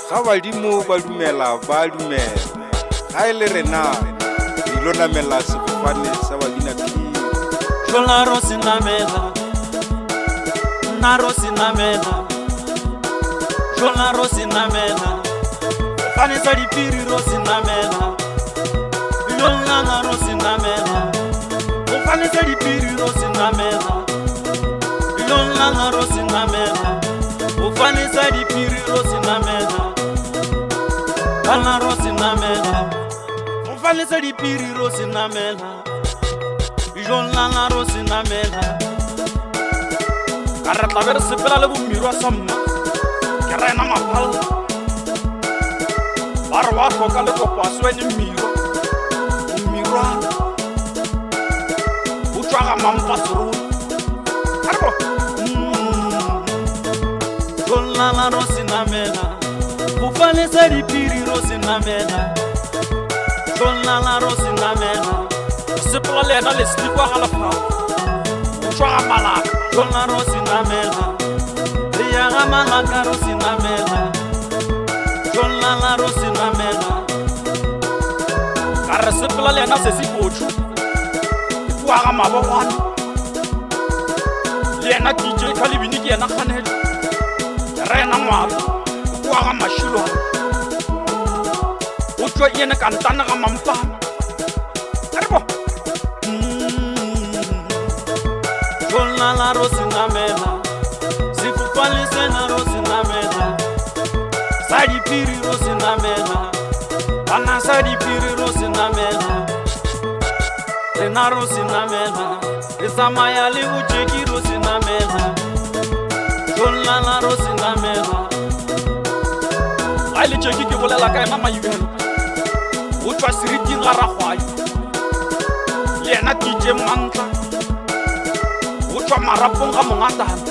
ga badimo ba dumela ba dumela ga ile rena dilo namela sefofane sa babinaphiri Jola Rosinamela Naro Sinamela Jola Rosinamela Fanisa di Piri Rosinamela Jola Rosinamela Fanisa di Piri Rosinamela Jola Rosinamela Fanisa di Piri Rosinamela Jola Rosinamela Fanisa di Piri Rosinamela Jola Rosinamela Karatla ver sepela le bumiro samma Kerena mapal Barwa toka le kopaswe ni miro Miro Uchaga mampasuru Arbo Jola Rosinamela Ufane sari piri Rosinamela Jola Rosinamela Sepela le na le slikwa gala fa Uchaga malaka Jola Rosinamela Riyaga malaka Rosinamela Jola Rosinamela Kare sepela le na sesi pochu Kuaga mabogwana Le na DJ Kalibini ke na khanela Rena ngwaga Kuaga mashilo Ucho yena kantana ga mampa Arbo Jola Rosinamela Sifupale sena Rosinamela Sadi Piri Rosinamela Bana Sadi Piri Rosinamela Sena Rosinamela Esamaya le ucheki Rosinamela Jola Rosinamela Aile cheki ke bolela kae mama yubelo Uchwa siriti ngara khwayo Yena DJ Mantla Uchwa marapong ga mongatana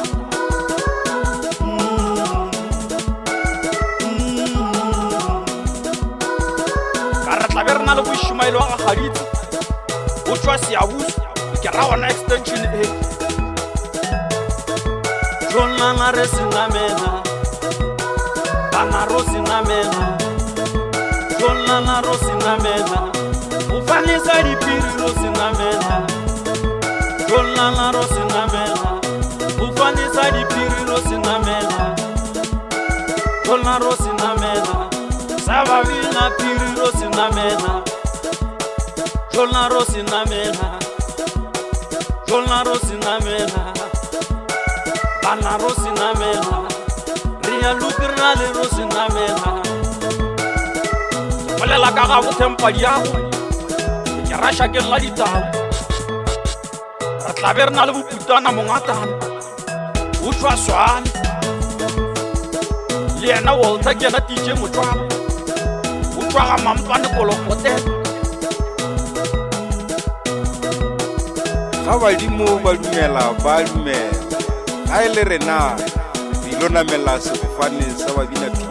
Karatlaverna le buishumailo ga Khalid Uchwa siabusu ke ra ona extension e Jola Rosinamela Bana Rosinamela Jola Rosinamela Ufanisa di Piri Rosinamela Jola Rosinamela Ufanisa di Piri Rosinamela Jola Rosinamela Savavina Piri Rosinamela Jola Rosinamela Jola Rosinamela Bana Rosinamela Ria Lukrna le Rosinamela Bolela ka ga botempa diago Ke rasha ke la ditao Ra tlaverna le boputana mongatana Utswa swane Le yena Walter ke na DJ Motshwaba Utswa ga mampane kolokote ga badimo ba dumela ba dumela ga ile rena dilo namela sefofane sa babinaphiri